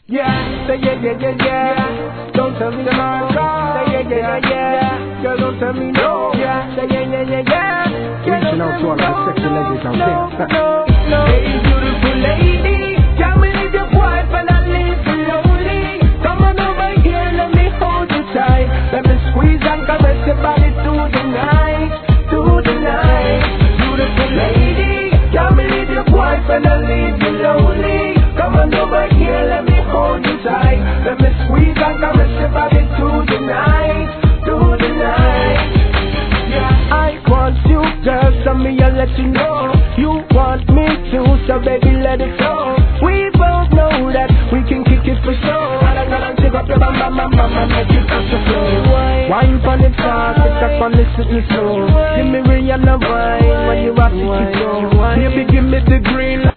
Yeah, say yeah. Don't tell me no. Say yeah. Girl, don't tell me no. Yeah, say yeah. Reaching out to all of the sexy ladies out there. No. Hey, beautiful lady, can't believe your wife and I leave you lonely. Come on over here, let me hold you tight. Let me squeeze and caress your body through the night. Beautiful lady, can't believe your wife and I leave you lonely. Come on over here, let me hold you tight. Let me squeeze and caress your body through the night. Yeah, I want you, girl, so me I'll let you know. You want me too, so baby let it go. We both know that we can kick it for sure. And take up your mama, make it up to flow. Wine from the top, pick up on the sitting slow. Give me Rihanna wine when you rock it, baby, give me the green light.